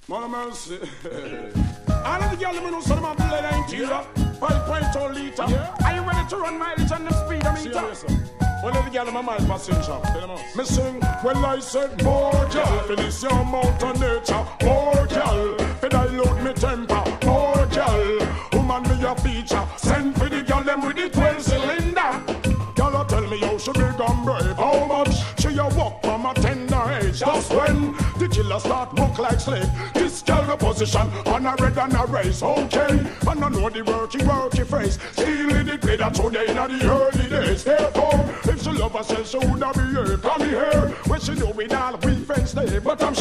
Mother mercy. All of the girls know some of the leather interior. 5.2 liter. Are you ready to run mileage on the speedometer? Well, the girl in my mind passenger. Me sing, well I said more girl. Finish your mountain nature. More girl. Fi dilute me temper. More girl. Woman me a feature. Send for the girl them with the 12 cylinder. Girl tell me how she big and brave. How much she a walk from a tender age. Just when the killer start walk like slave. This girl the position on a red and a race. Okay, and I know the worky phrase. Still in the play that today in the early days. Therefore, if she love herself, she would not be here. Come here, when she do it all, we friends stay. But I'm